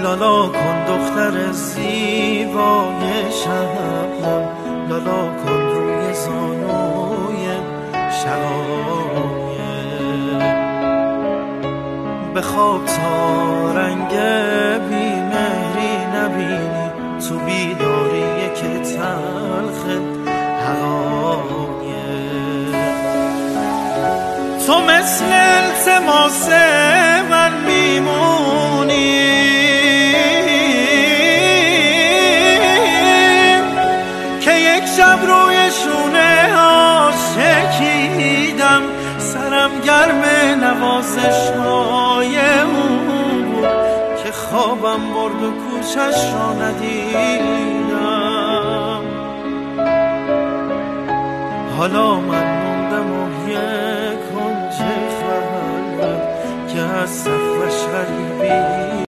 لالا کن دختر زیبای شبنم، لالا کن روی زانوی شقایق، به خواب تا رنگ بیمهری نبینی، تو بیداری که تلخ حقایق. تو مثل التماس من میمونی، که یک شب روی شونه ها شکیدم، سرم گرم نوازش‌های اون بود که خوابم برد و کوچش را ندیدم. حالا من موندم و یک کنج خلوت که از سقفش غریبی